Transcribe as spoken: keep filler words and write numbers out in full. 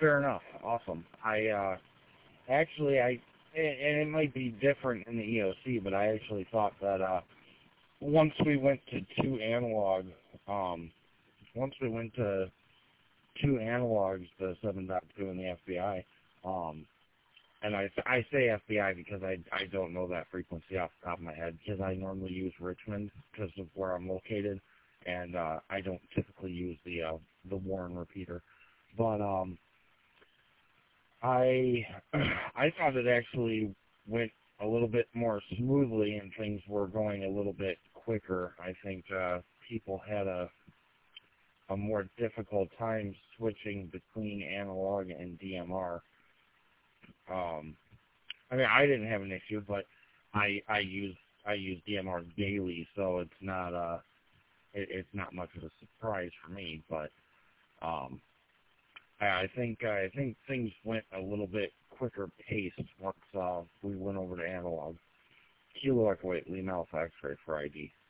fair enough. Awesome. I uh, actually I and and it might be different in the E O C, but I actually thought that uh, once we went to two analog, um, once we went to two analogs, the seven point two and the F B I, um, and I I say F B I because I I don't know that frequency off the top of my head because I normally use Richmond because of where I'm located, and uh, I don't typically use the uh, the Warren repeater, but um. I I thought it actually went a little bit more smoothly and things were going a little bit quicker. I think uh, people had a a more difficult time switching between analog and D M R. Um, I mean, I didn't have an issue, but I I use I use D M R daily, so it's not uh it, it's not much of a surprise for me. But um, I think I think things went a little bit quicker paced once uh, we went over to analog. Kilo Echo eight, Lima Alpha X-ray for I D.